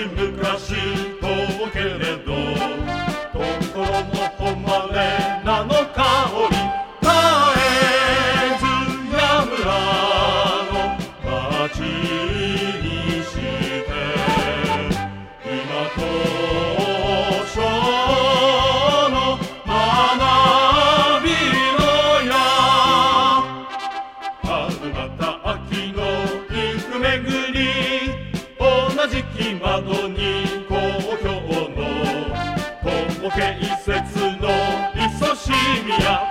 昔遠けれど心の誉れ名の香り絶えずやむらの町にして今と初の学びのや春また秋の幾巡り同じ木窓に好評の友啓説のいそしみや